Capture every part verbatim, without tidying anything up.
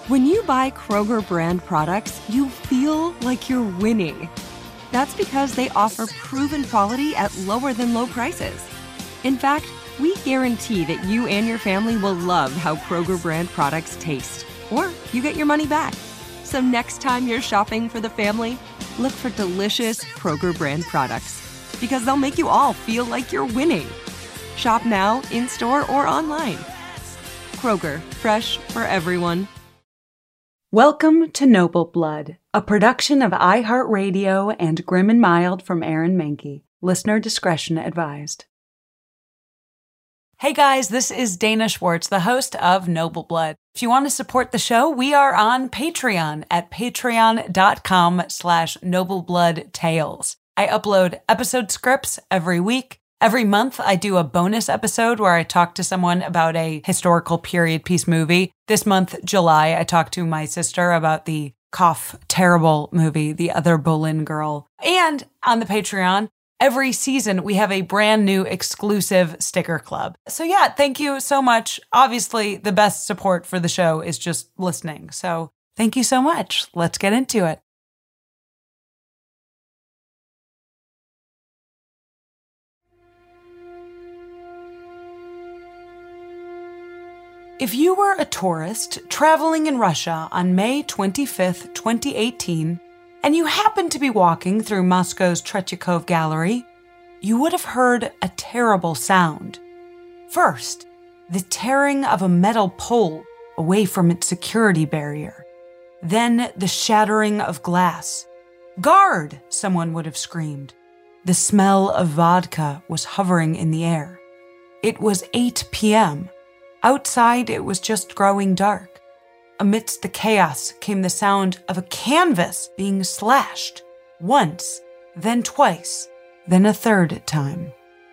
When you buy Kroger brand products, you feel like you're winning. That's because they offer proven quality at lower than low prices. In fact, we guarantee that you and your family will love how Kroger brand products taste, or you get your money back. So next time you're shopping for the family, look for delicious Kroger brand products, because they'll make you all feel like you're winning. Shop now, in-store, or online. Kroger, fresh for everyone. Welcome to Noble Blood, a production of iHeartRadio and Grim and Mild from Aaron Mahnke. Listener discretion advised. Hey guys, this is Dana Schwartz, the host of Noble Blood. If you want to support the show, we are on Patreon at patreon.com slash noblebloodtales. I upload episode scripts every week. Every month, I do a bonus episode where I talk to someone about a historical period piece movie. This month, July, I talked to my sister about the cough terrible movie, The Other Boleyn Girl. And on the Patreon, every season, we have a brand new exclusive sticker club. So yeah, thank you so much. Obviously, the best support for the show is just listening. So thank you so much. Let's get into it. If you were a tourist traveling in Russia on May twenty-fifth, twenty eighteen, and you happened to be walking through Moscow's Tretyakov Gallery, you would have heard a terrible sound. First, the tearing of a metal pole away from its security barrier. Then the shattering of glass. "Guard!" someone would have screamed. The smell of vodka was hovering in the air. It was eight p.m. Outside, it was just growing dark. Amidst the chaos came the sound of a canvas being slashed, once, then twice, then a third time.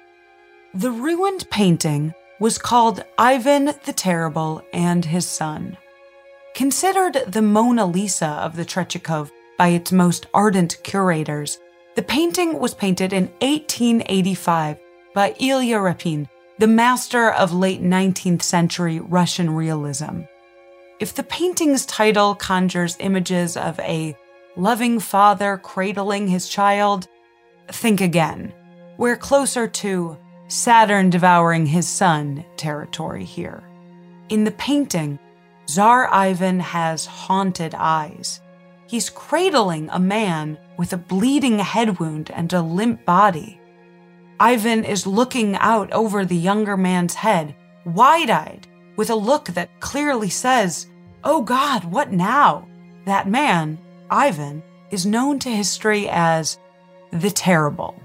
The ruined painting was called Ivan the Terrible and His Son. Considered the Mona Lisa of the Tretyakov by its most ardent curators, the painting was painted in eighteen eighty-five by Ilya Repin, the master of late nineteenth century Russian realism. If the painting's title conjures images of a loving father cradling his child, think again. We're closer to Saturn devouring his son territory here. In the painting, Tsar Ivan has haunted eyes. He's cradling a man with a bleeding head wound and a limp body. Ivan is looking out over the younger man's head, wide-eyed, with a look that clearly says, "Oh God, what now?" That man, Ivan, is known to history as the Terrible.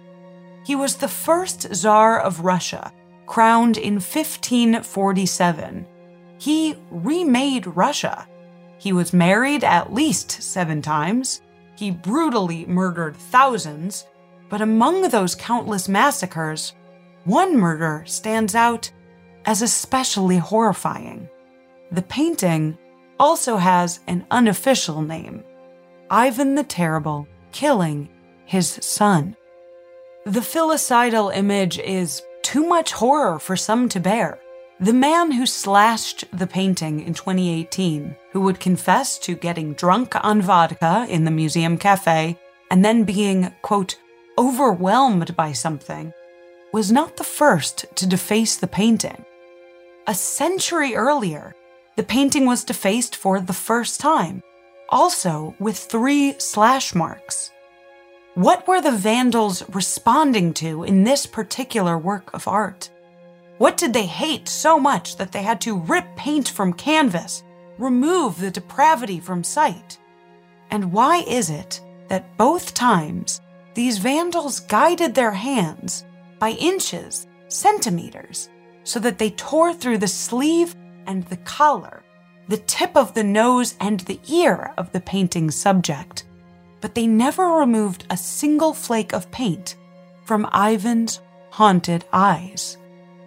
He was the first Tsar of Russia, crowned in fifteen forty-seven. He remade Russia. He was married at least seven times. He brutally murdered thousands. But among those countless massacres, one murder stands out as especially horrifying. The painting also has an unofficial name: Ivan the Terrible killing his son. The filicidal image is too much horror for some to bear. The man who slashed the painting in twenty eighteen, who would confess to getting drunk on vodka in the museum cafe and then being, quote, overwhelmed by something, was not the first to deface the painting. A century earlier, the painting was defaced for the first time, also with three slash marks. What were the Vandals responding to in this particular work of art? What did they hate so much that they had to rip paint from canvas, remove the depravity from sight? And why is it that both times these Vandals guided their hands by inches, centimeters, so that they tore through the sleeve and the collar, the tip of the nose and the ear of the painting's subject, but they never removed a single flake of paint from Ivan's haunted eyes?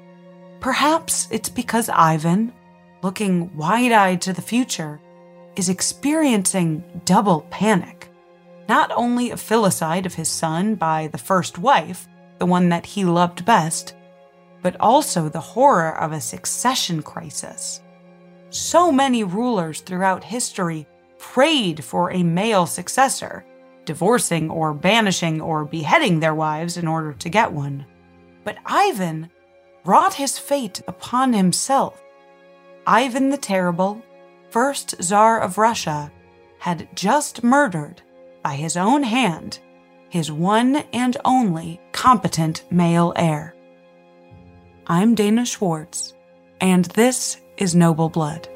Perhaps it's because Ivan, looking wide-eyed to the future, is experiencing double panic. Not only a filicide of his son by the first wife, the one that he loved best, but also the horror of a succession crisis. So many rulers throughout history prayed for a male successor, divorcing or banishing or beheading their wives in order to get one. But Ivan brought his fate upon himself. Ivan the Terrible, first Tsar of Russia, had just murdered, by his own hand, his one and only competent male heir. I'm Dana Schwartz, and this is Noble Blood.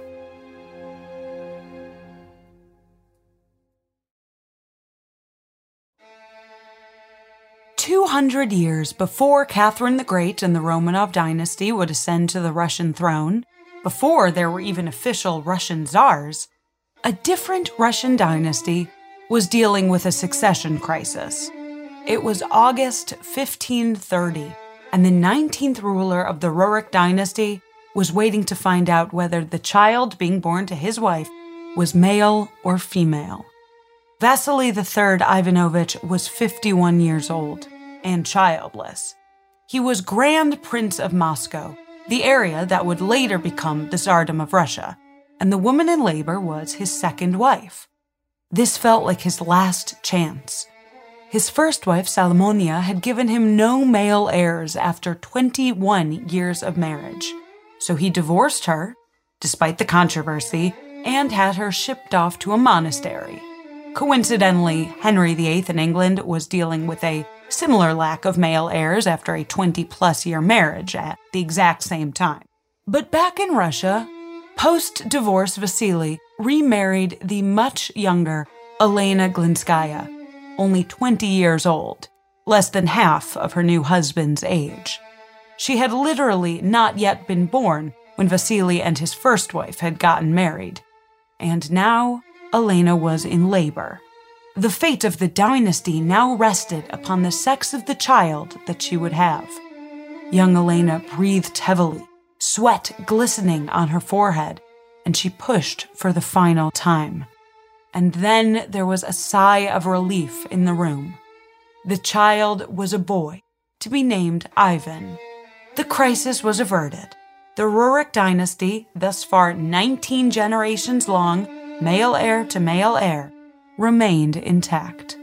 Two hundred years before Catherine the Great and the Romanov dynasty would ascend to the Russian throne, before there were even official Russian czars, a different Russian dynasty was dealing with a succession crisis. It was August fifteen thirty, and the nineteenth ruler of the Rurik dynasty was waiting to find out whether the child being born to his wife was male or female. Vasily the Third Ivanovich was fifty-one years old and childless. He was Grand Prince of Moscow, the area that would later become the Tsardom of Russia, and the woman in labor was his second wife. This felt like his last chance. His first wife, Salomonia, had given him no male heirs after twenty-one years of marriage, so he divorced her, despite the controversy, and had her shipped off to a monastery. Coincidentally, Henry the Eighth in England was dealing with a similar lack of male heirs after a twenty-plus year marriage at the exact same time. But back in Russia, post-divorce Vasily remarried the much younger Elena Glinskaya, only twenty years old, less than half of her new husband's age. She had literally not yet been born when Vasily and his first wife had gotten married, and now Elena was in labor. The fate of the dynasty now rested upon the sex of the child that she would have. Young Elena breathed heavily, sweat glistening on her forehead, and she pushed for the final time. And then there was a sigh of relief in the room. The child was a boy, to be named Ivan. The crisis was averted. The Rurik dynasty, thus far nineteen generations long, male heir to male heir, remained intact.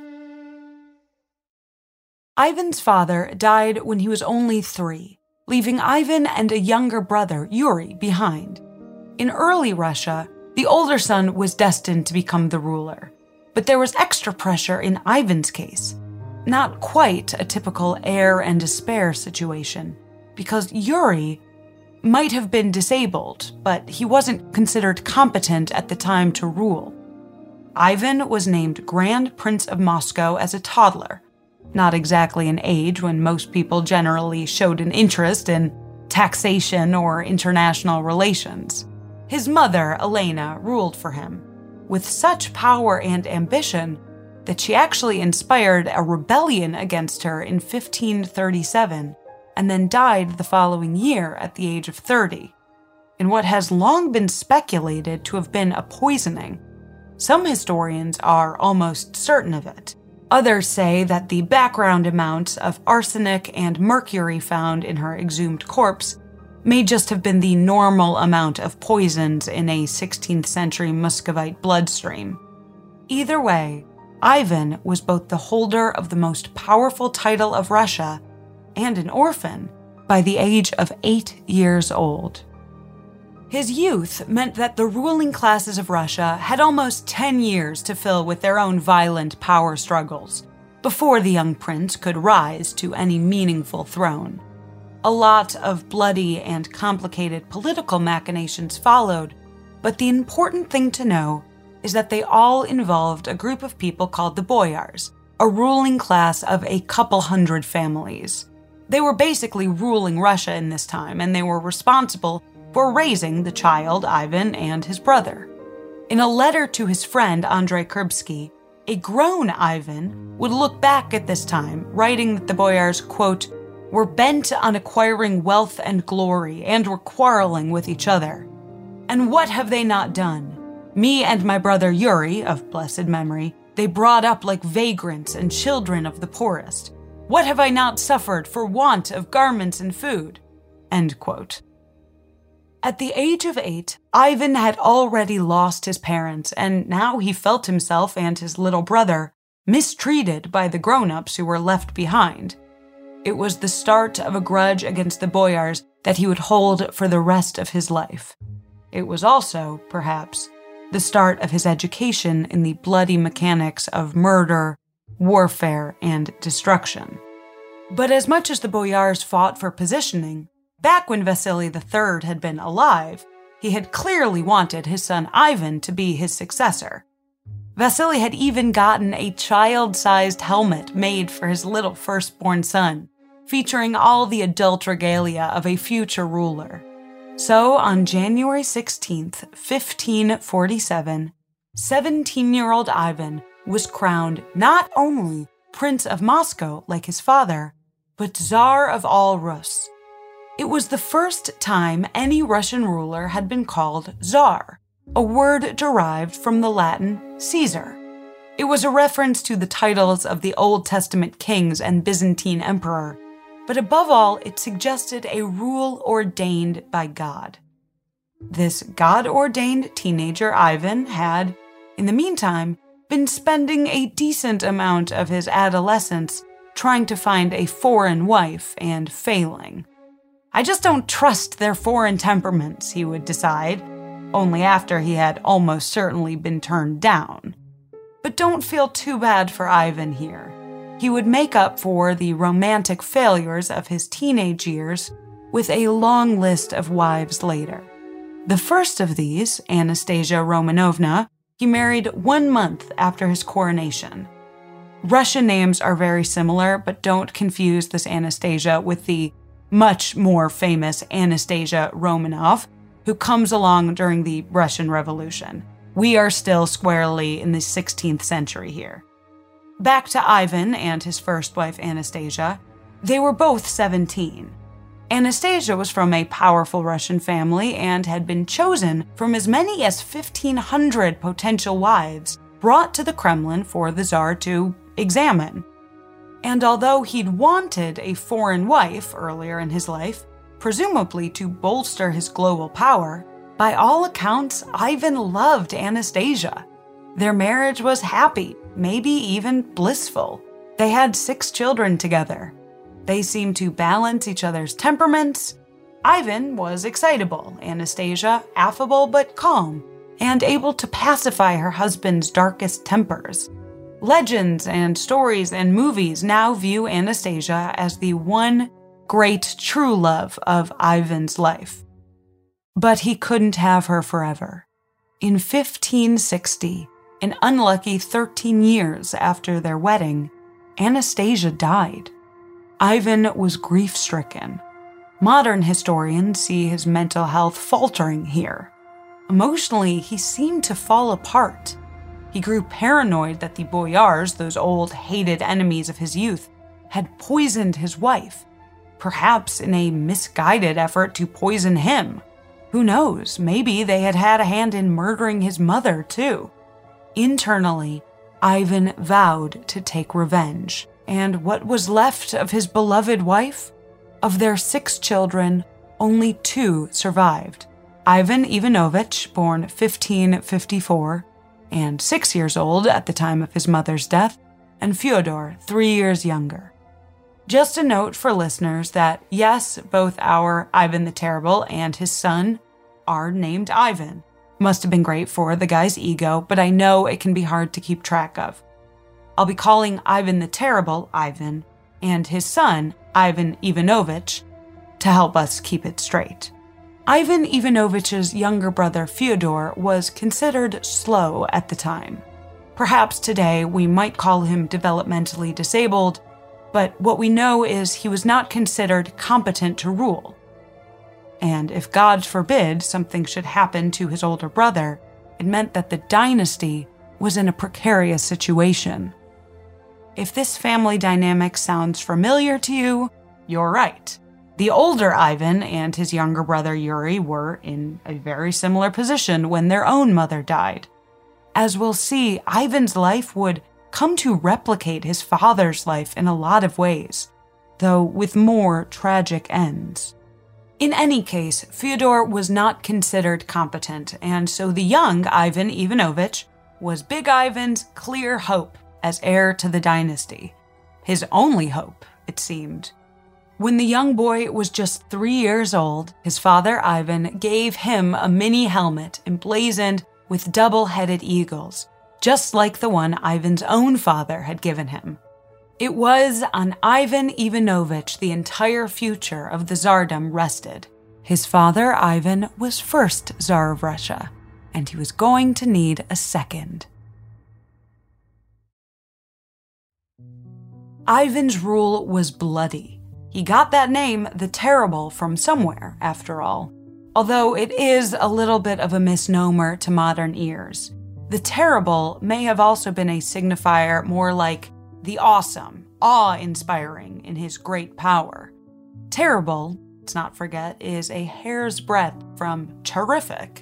Ivan's father died when he was only three, leaving Ivan and a younger brother, Yuri, behind. In early Russia, the older son was destined to become the ruler, but there was extra pressure in Ivan's case. Not quite a typical heir and despair situation, because Yuri might have been disabled, but he wasn't considered competent at the time to rule. Ivan was named Grand Prince of Moscow as a toddler, not exactly an age when most people generally showed an interest in taxation or international relations. His mother, Elena, ruled for him, with such power and ambition that she actually inspired a rebellion against her in fifteen thirty-seven, and then died the following year at the age of thirty, in what has long been speculated to have been a poisoning. Some historians are almost certain of it. Others say that the background amounts of arsenic and mercury found in her exhumed corpse may just have been the normal amount of poisons in a sixteenth century Muscovite bloodstream. Either way, Ivan was both the holder of the most powerful title of Russia and an orphan by the age of eight years old. His youth meant that the ruling classes of Russia had almost ten years to fill with their own violent power struggles before the young prince could rise to any meaningful throne. A lot of bloody and complicated political machinations followed, but the important thing to know is that they all involved a group of people called the boyars, a ruling class of a couple hundred families. They were basically ruling Russia in this time, and they were responsible for raising the child, Ivan, and his brother. In a letter to his friend, Andrei Kurbsky, a grown Ivan would look back at this time, writing that the boyars, quote, were bent on acquiring wealth and glory, and were quarreling with each other. And what have they not done? Me and my brother Yuri, of blessed memory, they brought up like vagrants and children of the poorest. What have I not suffered for want of garments and food? End quote. At the age of eight, Ivan had already lost his parents, and now he felt himself and his little brother mistreated by the grown-ups who were left behind. It was the start of a grudge against the boyars that he would hold for the rest of his life. It was also, perhaps, the start of his education in the bloody mechanics of murder, warfare, and destruction. But as much as the boyars fought for positioning, back when Vasily the Third had been alive, he had clearly wanted his son Ivan to be his successor. Vasily had even gotten a child-sized helmet made for his little firstborn son, featuring all the adult regalia of a future ruler. So, on January sixteenth, fifteen forty-seven, seventeen-year-old Ivan was crowned not only Prince of Moscow like his father, but Tsar of all Rus. It was the first time any Russian ruler had been called Tsar, a word derived from the Latin Caesar. It was a reference to the titles of the Old Testament kings and Byzantine emperor, but above all, it suggested a rule ordained by God. This God-ordained teenager, Ivan, had, in the meantime, been spending a decent amount of his adolescence trying to find a foreign wife and failing. I just don't trust their foreign temperaments, he would decide, only after he had almost certainly been turned down. But don't feel too bad for Ivan here. He would make up for the romantic failures of his teenage years with a long list of wives later. The first of these, Anastasia Romanovna, he married one month after his coronation. Russian names are very similar, but don't confuse this Anastasia with the much more famous Anastasia Romanov, who comes along during the Russian Revolution. We are still squarely in the sixteenth century here. Back to Ivan and his first wife, Anastasia. They were both seventeen. Anastasia was from a powerful Russian family and had been chosen from as many as fifteen hundred potential wives brought to the Kremlin for the Tsar to examine. And although he'd wanted a foreign wife earlier in his life, presumably to bolster his global power, by all accounts, Ivan loved Anastasia. Their marriage was happy, maybe even blissful. They had six children together. They seemed to balance each other's temperaments. Ivan was excitable, Anastasia affable but calm, and able to pacify her husband's darkest tempers. Legends and stories and movies now view Anastasia as the one great true love of Ivan's life. But he couldn't have her forever. In fifteen sixty, an unlucky thirteen years after their wedding, Anastasia died. Ivan was grief-stricken. Modern historians see his mental health faltering here. Emotionally, he seemed to fall apart. He grew paranoid that the boyars, those old hated enemies of his youth, had poisoned his wife, perhaps in a misguided effort to poison him. Who knows, maybe they had had a hand in murdering his mother, too. Internally, Ivan vowed to take revenge, and what was left of his beloved wife? Of their six children, only two survived. Ivan Ivanovich, born fifteen fifty-four, and six years old at the time of his mother's death, and Fyodor, three years younger. Just a note for listeners that, yes, both our Ivan the Terrible and his son are named Ivan. Must have been great for the guy's ego, but I know it can be hard to keep track of. I'll be calling Ivan the Terrible Ivan, and his son, Ivan Ivanovich, to help us keep it straight. Ivan Ivanovich's younger brother Fyodor was considered slow at the time. Perhaps today we might call him developmentally disabled, but what we know is he was not considered competent to rule. And if God forbid something should happen to his older brother, it meant that the dynasty was in a precarious situation. If this family dynamic sounds familiar to you, you're right. The older Ivan and his younger brother Yuri were in a very similar position when their own mother died. As we'll see, Ivan's life would come to replicate his father's life in a lot of ways, though with more tragic ends. In any case, Fyodor was not considered competent, and so the young Ivan Ivanovich was Big Ivan's clear hope as heir to the dynasty. His only hope, it seemed. When the young boy was just three years old, his father Ivan gave him a mini helmet emblazoned with double-headed eagles, just like the one Ivan's own father had given him. It was on Ivan Ivanovich the entire future of the Tsardom rested. His father, Ivan, was first Tsar of Russia, and he was going to need a second. Ivan's rule was bloody. He got that name, the Terrible, from somewhere, after all, although it is a little bit of a misnomer to modern ears. The Terrible may have also been a signifier more like the awesome, awe-inspiring in his great power. Terrible, let's not forget, is a hair's breadth from terrific.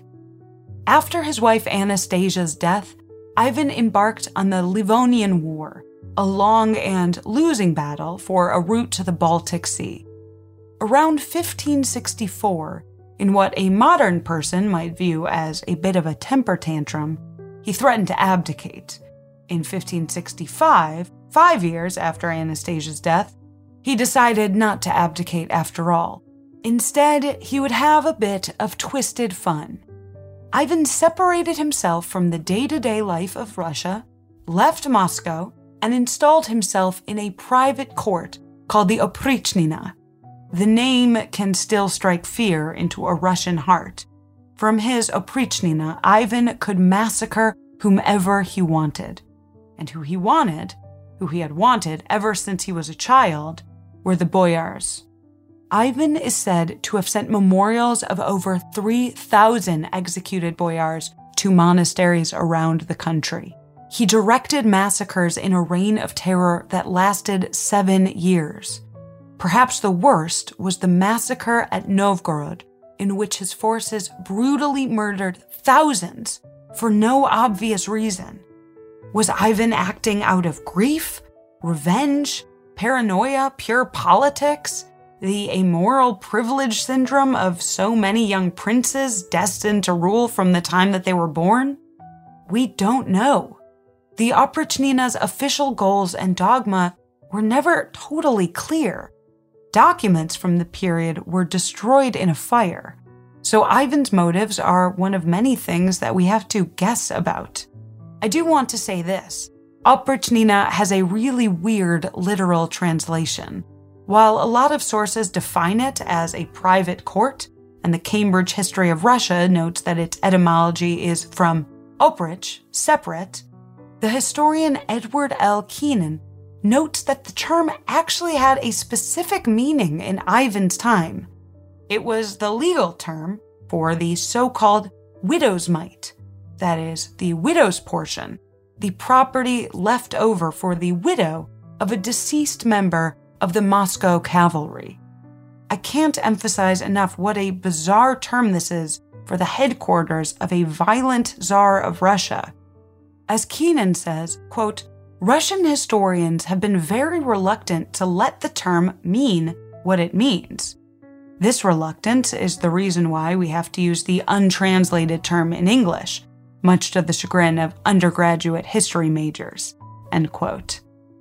After his wife Anastasia's death, Ivan embarked on the Livonian War, a long and losing battle for a route to the Baltic Sea. Around fifteen sixty-four, in what a modern person might view as a bit of a temper tantrum, he threatened to abdicate. In fifteen sixty-five, five years after Anastasia's death, he decided not to abdicate after all. Instead, he would have a bit of twisted fun. Ivan separated himself from the day-to-day life of Russia, left Moscow, and installed himself in a private court called the Oprichnina. The name can still strike fear into a Russian heart. From his Oprichnina, Ivan could massacre whomever he wanted. And who he wanted, who he had wanted ever since he was a child, were the boyars. Ivan is said to have sent memorials of over three thousand executed boyars to monasteries around the country. He directed massacres in a reign of terror that lasted seven years. Perhaps the worst was the massacre at Novgorod, in which his forces brutally murdered thousands for no obvious reason. Was Ivan acting out of grief, revenge, paranoia, pure politics, the amoral privilege syndrome of so many young princes destined to rule from the time that they were born? We don't know. The Oprichnina's official goals and dogma were never totally clear. Documents from the period were destroyed in a fire, so Ivan's motives are one of many things that we have to guess about. I do want to say this. Oprichnina has a really weird literal translation. While a lot of sources define it as a private court, and the Cambridge History of Russia notes that its etymology is from oprich, separate, the historian Edward L. Keenan notes that the term actually had a specific meaning in Ivan's time. It was the legal term for the so-called widow's mite, that is, the widow's portion, the property left over for the widow of a deceased member of the Moscow cavalry. I can't emphasize enough what a bizarre term this is for the headquarters of a violent Tsar of Russia. As Keenan says, quote, Russian historians have been very reluctant to let the term mean what it means. This reluctance is the reason why we have to use the untranslated term in English, much to the chagrin of undergraduate history majors, end quote.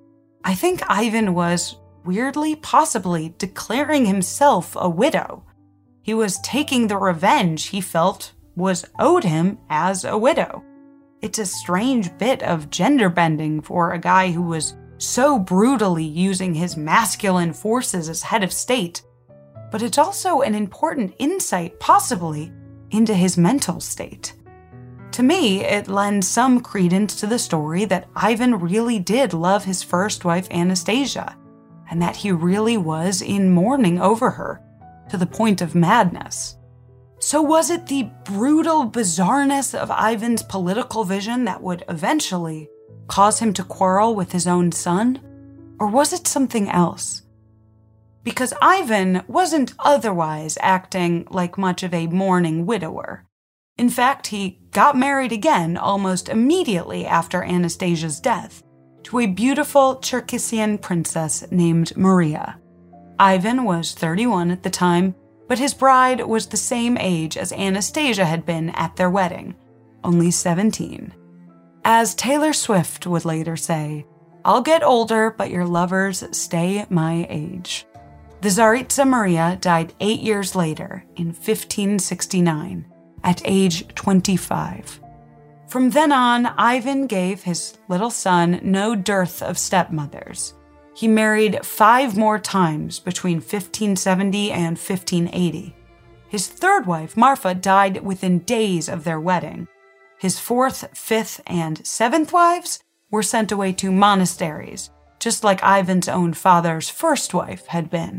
I think Ivan was, weirdly, possibly declaring himself a widow. He was taking the revenge he felt was owed him as a widow. It's a strange bit of gender bending for a guy who was so brutally using his masculine forces as head of state, but it's also an important insight, possibly, into his mental state. To me, it lends some credence to the story that Ivan really did love his first wife Anastasia, and that he really was in mourning over her, to the point of madness. So was it the brutal bizarreness of Ivan's political vision that would eventually cause him to quarrel with his own son? Or was it something else? Because Ivan wasn't otherwise acting like much of a mourning widower. In fact, he got married again almost immediately after Anastasia's death to a beautiful Cherkessian princess named Maria. Ivan was thirty-one at the time, but his bride was the same age as Anastasia had been at their wedding, only seventeen. As Taylor Swift would later say, "I'll get older, but your lovers stay my age." The Tsaritsa Maria died eight years later, in fifteen sixty-nine, at age twenty-five. From then on, Ivan gave his little son no dearth of stepmothers. He married five more times between fifteen seventy and fifteen eighty. His third wife, Marfa, died within days of their wedding. His fourth, fifth, and seventh wives were sent away to monasteries, just like Ivan's own father's first wife had been.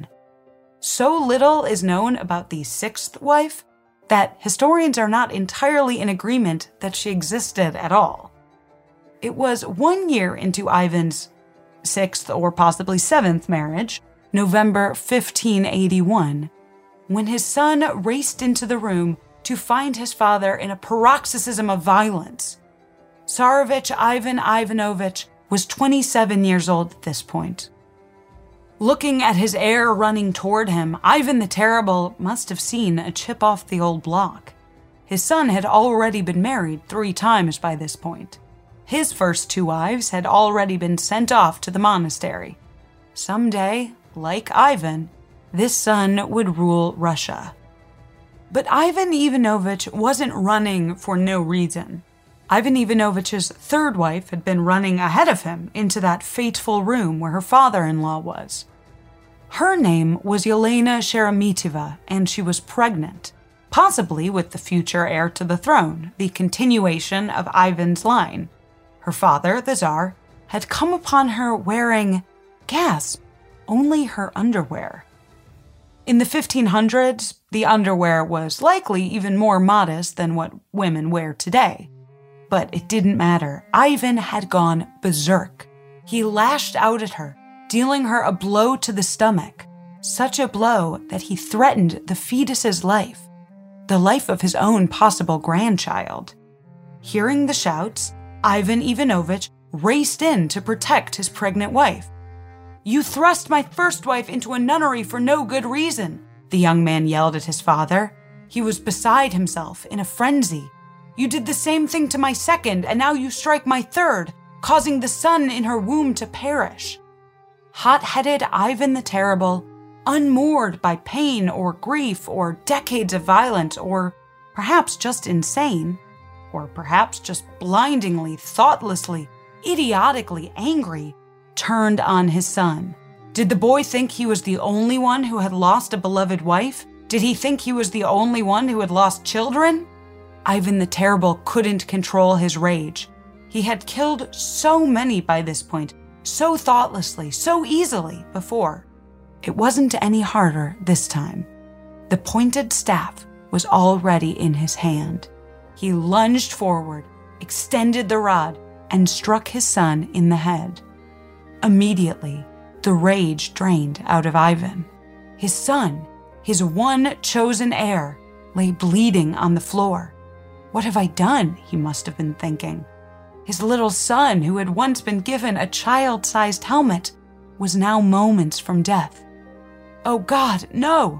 So little is known about the sixth wife that historians are not entirely in agreement that she existed at all. It was one year into Ivan's sixth or possibly seventh marriage, November fifteen eighty-one, when his son raced into the room to find his father in a paroxysm of violence. Tsarevich Ivan Ivanovich was twenty-seven years old at this point. Looking at his heir running toward him, Ivan the Terrible must have seen a chip off the old block. His son had already been married three times by this point. His first two wives had already been sent off to the monastery. Someday, like Ivan, this son would rule Russia. But Ivan Ivanovich wasn't running for no reason. Ivan Ivanovich's third wife had been running ahead of him into that fateful room where her father-in-law was. Her name was Yelena Sheremeteva, and she was pregnant, possibly with the future heir to the throne, the continuation of Ivan's line. Her father, the Tsar, had come upon her wearing, gasp, only her underwear. In the fifteen hundreds, the underwear was likely even more modest than what women wear today. But it didn't matter. Ivan had gone berserk. He lashed out at her, dealing her a blow to the stomach, such a blow that he threatened the fetus's life, the life of his own possible grandchild. Hearing the shouts, Ivan Ivanovich raced in to protect his pregnant wife. "You thrust my first wife into a nunnery for no good reason," the young man yelled at his father. He was beside himself in a frenzy. "You did the same thing to my second, and now you strike my third, causing the son in her womb to perish." Hot-headed Ivan the Terrible, unmoored by pain or grief or decades of violence, or perhaps just insane, or perhaps just blindingly, thoughtlessly, idiotically angry, turned on his son. Did the boy think he was the only one who had lost a beloved wife? Did he think he was the only one who had lost children? Ivan the Terrible couldn't control his rage. He had killed so many by this point, so thoughtlessly, so easily before. It wasn't any harder this time. The pointed staff was already in his hand. He lunged forward, extended the rod, and struck his son in the head. Immediately, the rage drained out of Ivan. His son, his one chosen heir, lay bleeding on the floor. What have I done? He must have been thinking. His little son, who had once been given a child-sized helmet, was now moments from death. Oh God, no!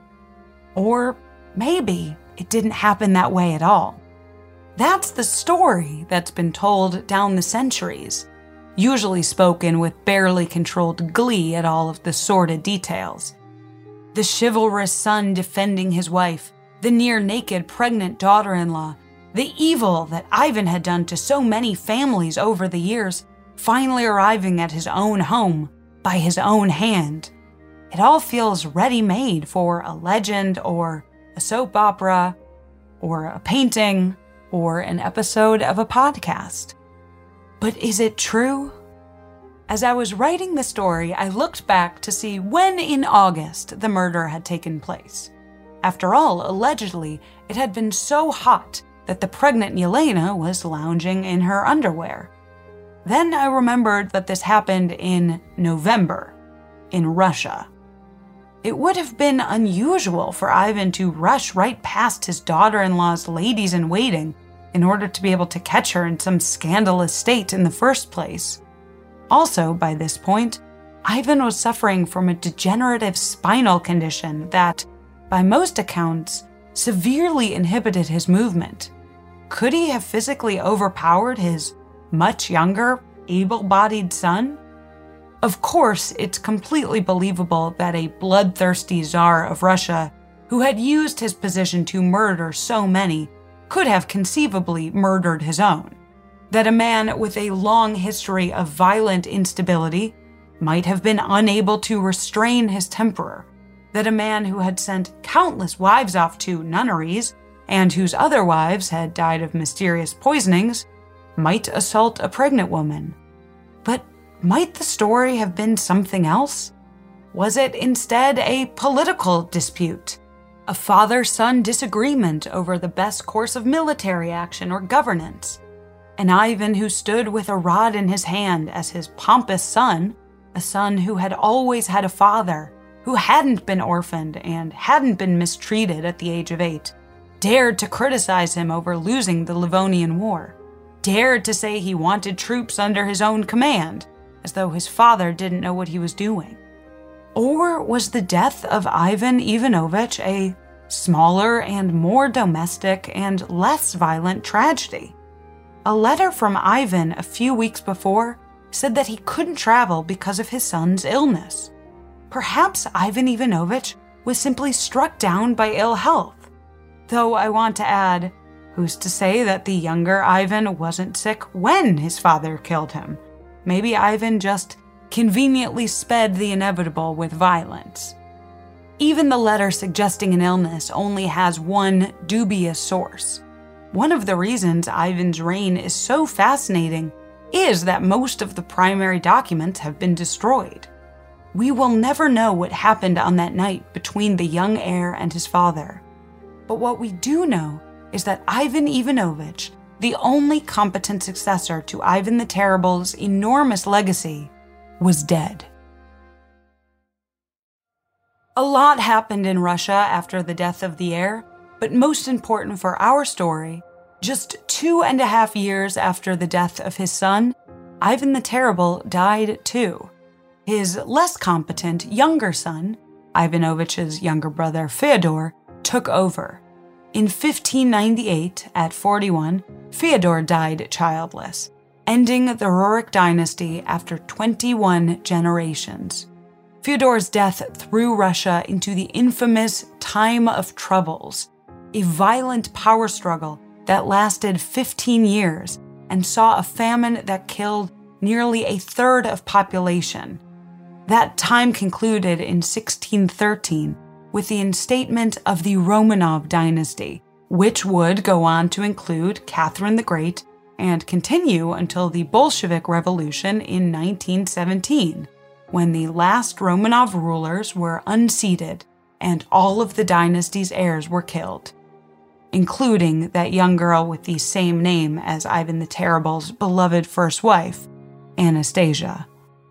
Or maybe it didn't happen that way at all. That's the story that's been told down the centuries, usually spoken with barely controlled glee at all of the sordid details. The chivalrous son defending his wife, the near-naked pregnant daughter-in-law, the evil that Ivan had done to so many families over the years, finally arriving at his own home by his own hand. It all feels ready-made for a legend or a soap opera or a painting or an episode of a podcast. But is it true? As I was writing the story, I looked back to see when in August the murder had taken place. After all, allegedly, it had been so hot that the pregnant Yelena was lounging in her underwear. Then I remembered that this happened in November, in Russia. It would have been unusual for Ivan to rush right past his daughter-in-law's ladies-in-waiting in order to be able to catch her in some scandalous state in the first place. Also, by this point, Ivan was suffering from a degenerative spinal condition that, by most accounts, severely inhibited his movement. Could he have physically overpowered his much younger, able-bodied son? Of course, it's completely believable that a bloodthirsty Tsar of Russia, who had used his position to murder so many, could have conceivably murdered his own. That a man with a long history of violent instability might have been unable to restrain his temper. That a man who had sent countless wives off to nunneries, and whose other wives had died of mysterious poisonings, might assault a pregnant woman. But might the story have been something else? Was it instead a political dispute? A father-son disagreement over the best course of military action or governance? An Ivan who stood with a rod in his hand as his pompous son, a son who had always had a father, who hadn't been orphaned and hadn't been mistreated at the age of eight, dared to criticize him over losing the Livonian War, dared to say he wanted troops under his own command, as though his father didn't know what he was doing. Or was the death of Ivan Ivanovich a smaller and more domestic and less violent tragedy? A letter from Ivan a few weeks before said that he couldn't travel because of his son's illness. Perhaps Ivan Ivanovich was simply struck down by ill health. Though I want to add, who's to say that the younger Ivan wasn't sick when his father killed him? Maybe Ivan just conveniently sped the inevitable with violence. Even the letter suggesting an illness only has one dubious source. One of the reasons Ivan's reign is so fascinating is that most of the primary documents have been destroyed. We will never know what happened on that night between the young heir and his father. But what we do know is that Ivan Ivanovich, the only competent successor to Ivan the Terrible's enormous legacy, was dead. A lot happened in Russia after the death of the heir, but most important for our story, just two and a half years after the death of his son, Ivan the Terrible died too. His less competent younger son, Ivanovich's younger brother Fyodor, took over. In fifteen ninety-eight, at forty-one, Fyodor died childless, ending the Rurik dynasty after twenty-one generations. Fyodor's death threw Russia into the infamous Time of Troubles, a violent power struggle that lasted fifteen years and saw a famine that killed nearly a third of population. That time concluded in sixteen thirteen with the instatement of the Romanov dynasty, which would go on to include Catherine the Great and continue until the Bolshevik Revolution in nineteen seventeen, when the last Romanov rulers were unseated and all of the dynasty's heirs were killed, including that young girl with the same name as Ivan the Terrible's beloved first wife, Anastasia.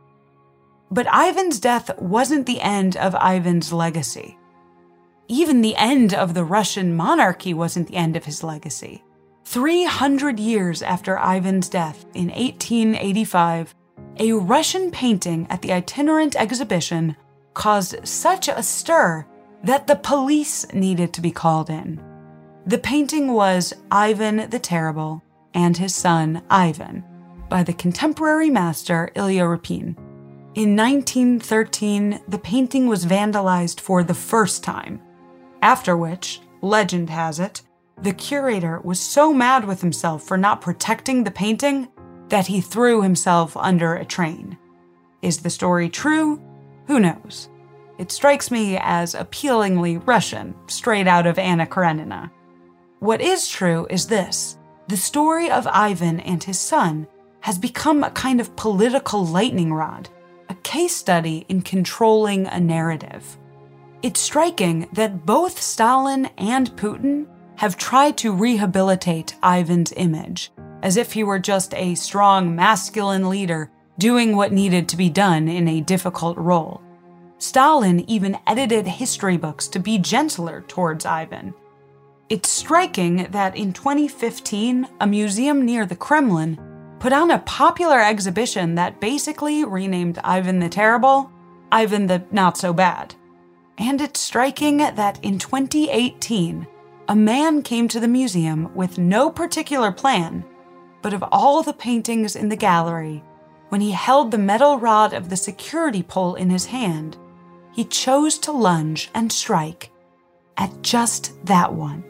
But Ivan's death wasn't the end of Ivan's legacy. Even the end of the Russian monarchy wasn't the end of his legacy. Three hundred years after Ivan's death in eighteen eighty-five, a Russian painting at the itinerant exhibition caused such a stir that the police needed to be called in. The painting was Ivan the Terrible and his son Ivan by the contemporary master Ilya Repin. In nineteen thirteen, the painting was vandalized for the first time, after which, legend has it, the curator was so mad with himself for not protecting the painting that he threw himself under a train. Is the story true? Who knows? It strikes me as appealingly Russian, straight out of Anna Karenina. What is true is this: the story of Ivan and his son has become a kind of political lightning rod, a case study in controlling a narrative. It's striking that both Stalin and Putin have tried to rehabilitate Ivan's image, as if he were just a strong, masculine leader doing what needed to be done in a difficult role. Stalin even edited history books to be gentler towards Ivan. It's striking that in twenty fifteen, a museum near the Kremlin put on a popular exhibition that basically renamed Ivan the Terrible, Ivan the Not-So-Bad. And it's striking that in twenty eighteen, a man came to the museum with no particular plan, but of all the paintings in the gallery, when he held the metal rod of the security pole in his hand, he chose to lunge and strike at just that one.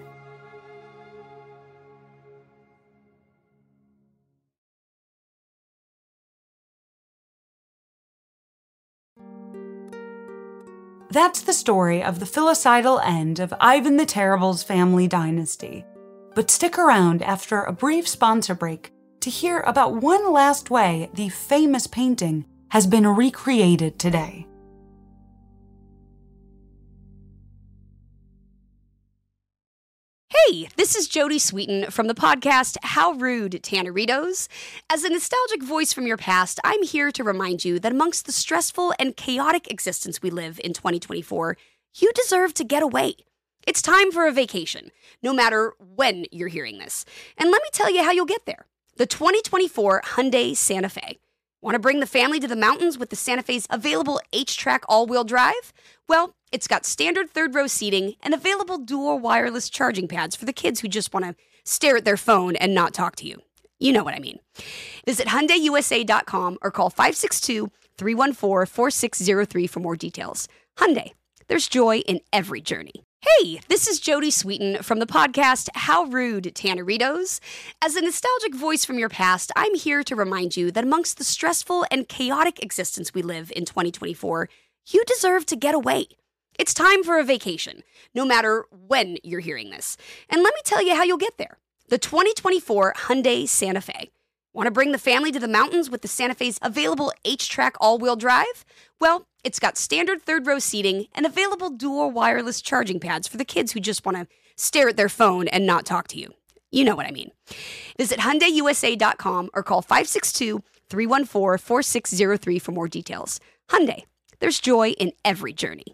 That's the story of the filicidal end of Ivan the Terrible's family dynasty. But stick around after a brief sponsor break to hear about one last way the famous painting has been recreated today. Hey, this is Jodie Sweetin from the podcast How Rude, Tanneritos. As a nostalgic voice from your past, I'm here to remind you that amongst the stressful and chaotic existence we live in twenty twenty-four, you deserve to get away. It's time for a vacation, no matter when you're hearing this. And let me tell you how you'll get there. The twenty twenty-four Hyundai Santa Fe. Want to bring the family to the mountains with the Santa Fe's available H-Track all-wheel drive? Well, it's got standard third-row seating and available dual wireless charging pads for the kids who just want to stare at their phone and not talk to you. You know what I mean. Visit Hyundai U S A dot com or call five six two, three one four, four six zero three for more details. Hyundai, there's joy in every journey. Hey, this is Jodie Sweetin from the podcast How Rude, Tanneritos. As a nostalgic voice from your past, I'm here to remind you that amongst the stressful and chaotic existence we live in twenty twenty-four, you deserve to get away. It's time for a vacation, no matter when you're hearing this. And let me tell you how you'll get there. The twenty twenty-four Hyundai Santa Fe. Want to bring the family to the mountains with the Santa Fe's available H-Track all-wheel drive? Well, it's got standard third-row seating and available dual wireless charging pads for the kids who just want to stare at their phone and not talk to you. You know what I mean. Visit Hyundai U S A dot com or call five six two, three one four, four six zero three for more details. Hyundai, there's joy in every journey.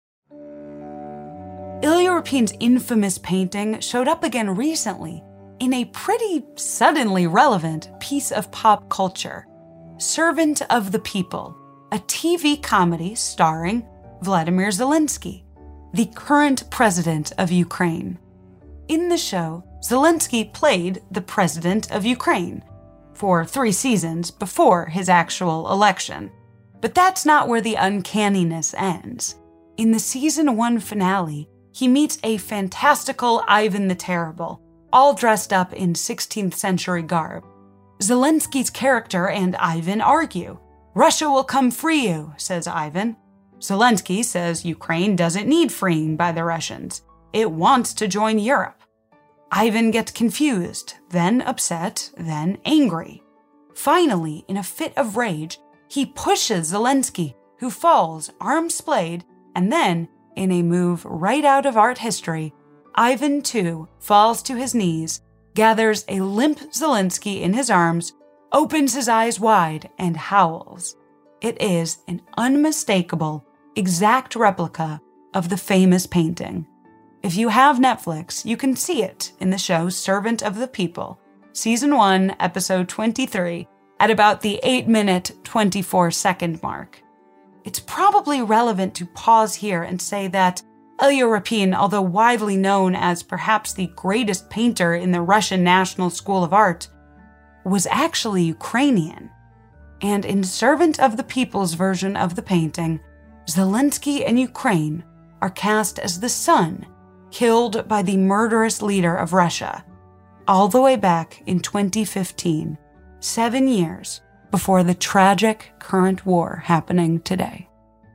Ilya Repin's infamous painting showed up again recently in a pretty suddenly relevant piece of pop culture, Servant of the People, a T V comedy starring Vladimir Zelensky, the current president of Ukraine. In the show, Zelensky played the president of Ukraine for three seasons before his actual election. But that's not where the uncanniness ends. In the season one finale, he meets a fantastical Ivan the Terrible, all dressed up in sixteenth century garb. Zelensky's character and Ivan argue. Russia will come free you, says Ivan. Zelensky says Ukraine doesn't need freeing by the Russians. It wants to join Europe. Ivan gets confused, then upset, then angry. Finally, in a fit of rage, he pushes Zelensky, who falls, arms splayed, and then, in a move right out of art history, Ivan, too, falls to his knees, gathers a limp Zelensky in his arms, opens his eyes wide, and howls. It is an unmistakable, exact replica of the famous painting. If you have Netflix, you can see it in the show Servant of the People, Season one, Episode twenty-three, at about the eight minute, twenty-four second mark. It's probably relevant to pause here and say that Ilya Repin, although widely known as perhaps the greatest painter in the Russian National School of Art, was actually Ukrainian. And in Servant of the People's version of the painting, Zelensky and Ukraine are cast as the son killed by the murderous leader of Russia, all the way back in twenty fifteen, seven years before the tragic current war happening today.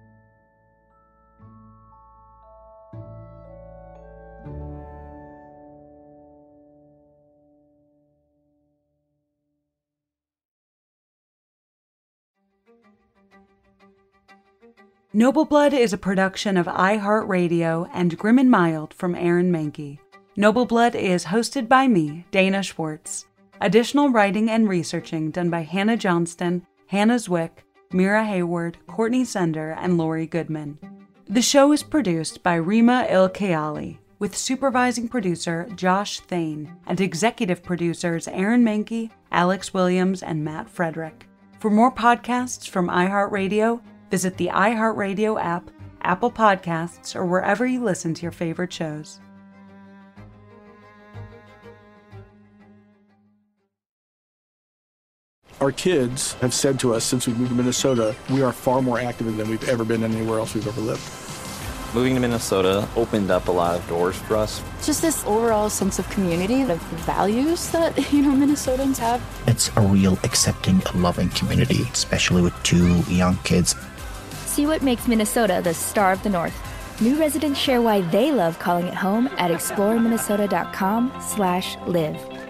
Noble Blood is a production of iHeartRadio and Grim and Mild from Aaron Mahnke. Noble Blood is hosted by me, Dana Schwartz. Additional writing and researching done by Hannah Johnston, Hannah Zwick, Mira Hayward, Courtney Sender, and Lori Goodman. The show is produced by Rima Il-Kayali, with supervising producer Josh Thane and executive producers Aaron Mahnke, Alex Williams, and Matt Frederick. For more podcasts from iHeartRadio, visit the iHeartRadio app, Apple Podcasts, or wherever you listen to your favorite shows. Our kids have said to us since we moved to Minnesota, we are far more active than we've ever been anywhere else we've ever lived. Moving to Minnesota opened up a lot of doors for us. Just this overall sense of community, the values that, you know, Minnesotans have. It's a real accepting and loving community, especially with two young kids. See what makes Minnesota the star of the North. New residents share why they love calling it home at explore minnesota dot com slash live.